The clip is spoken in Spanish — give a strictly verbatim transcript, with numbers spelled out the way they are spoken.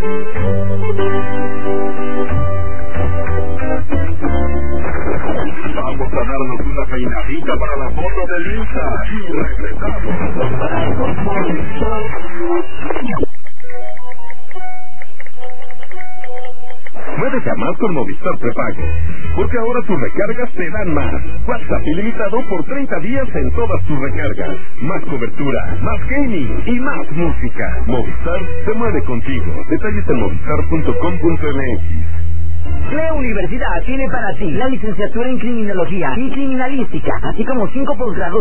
Vamos a darnos una peinadita para la foto del Insta y regresamos. Muévete a más con Movistar Prepago, porque ahora tus recargas te dan más. WhatsApp ilimitado por treinta días en todas tus recargas. Más cobertura, más gaming y más música. Movistar se mueve contigo. Detalles en movistar punto com punto m x. Leo Universidad tiene para ti la licenciatura en Criminología y Criminalística, así como cinco posgrados